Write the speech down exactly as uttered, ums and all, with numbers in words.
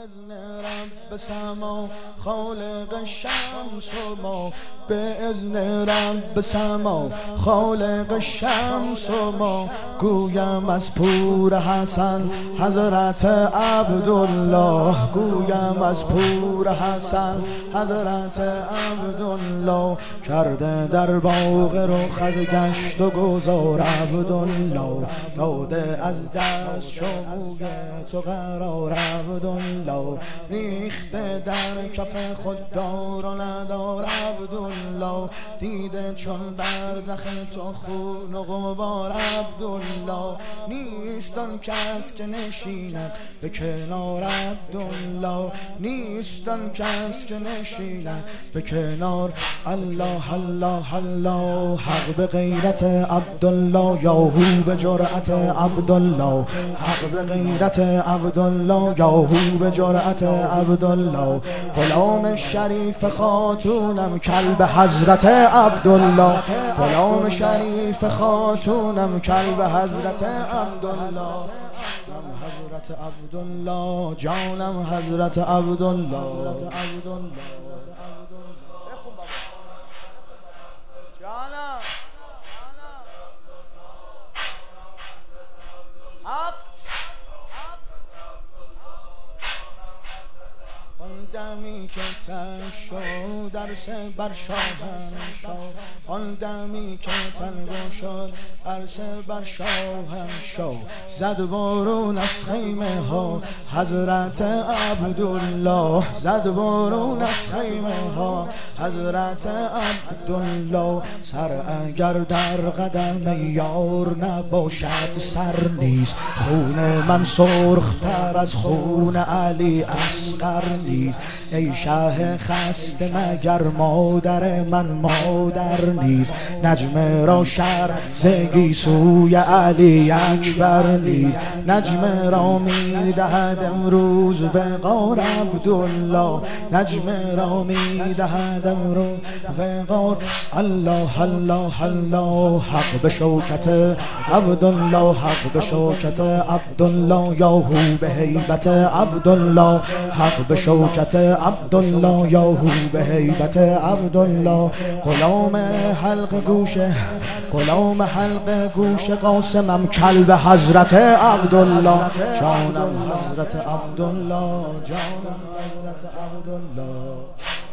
اذن رب سما خالق شمس و ما، به اذن رب سما خالق شمس و ما. گویم از پور حسن حضرت عبدالله، گویم از پور حسن حضرت عبدالله. کرده در باغ رخت گشت و گذار عبدالله، داده از دست شموی تو قرار عبدالله. ریخته در کف خود دار و ندار عبدالله، دیده چون برزخ تو خون و غبار عبدالله. نیست آن کس که نشیند به کنار عبدالله، نیست آن کس که نشیند به کنار. الله الله الله، حق به غیرت عبدالله، یاهو به جرأت عبدالله. حق به غیرت عبدالله، یاهو به جرأت عبدالله. غلام شریف خاتونم کلب حضرت عبدالله، غلام شریف خاتونم کلب حضرت عبدالله. حضرت عبدالله جانم حضرت عبدالله. دمی که تنگ شد درس بر شاهنشاه، آن دمی که تنگ شد درس بر شاهنشاه. زد بارون از خیمه ها حضرت عبدالله، زد بارون از خیمه ها حضرت عبدالله. سر اگر در قدم یار نباشد سر نیست، خون من سرختر از خون علی اصغر نیست. ای شه خسته مگر مادر من مادر نیست، نجم را شر زگی سوی علی اکبر نیست. نجم را میدهد امروز وقار عبدالله، نجم را میدهد امروز وقار. الله الله الله، حق به شوکت عبدالله، حق به شوکت عبدالله، یاهو به هیبت عبدالله. حق به شوکت عبدالله، یاهو به هیبت عبدالله. غلام حلق گوشه، غلام حلق گوش قاسمم کلب حضرت عبدالله. جانم حضرت عبدالله، جانم حضرت عبدالله.